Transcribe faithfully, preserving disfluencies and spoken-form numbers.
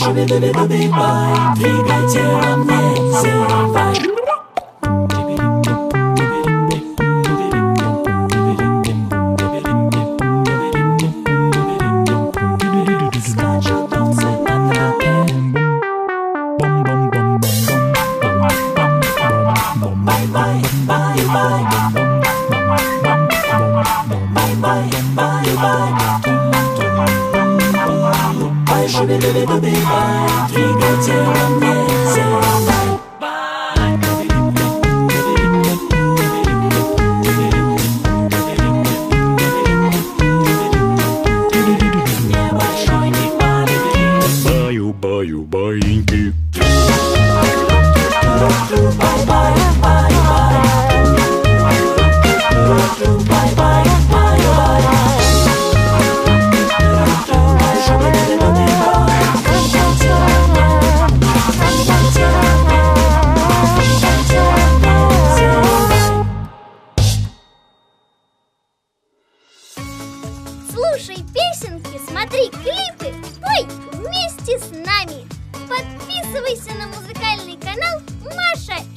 шуби-дуби-дуби-бай, двигай телом, не зевай. Скачут танцы на тропе. Бай-бай, бай-бай, бай-бай, бай-бай. Бай, шуби-дуби-дуби-бай, двигай телом, не зевай. Небольшой, не маленький. Баю-баю, баиньки. Бай-бай, бай-бай. Бай-бай, бай-бай. Слушай песенки, смотри клипы, пой вместе с нами. Подписывайся на музыкальный канал Маша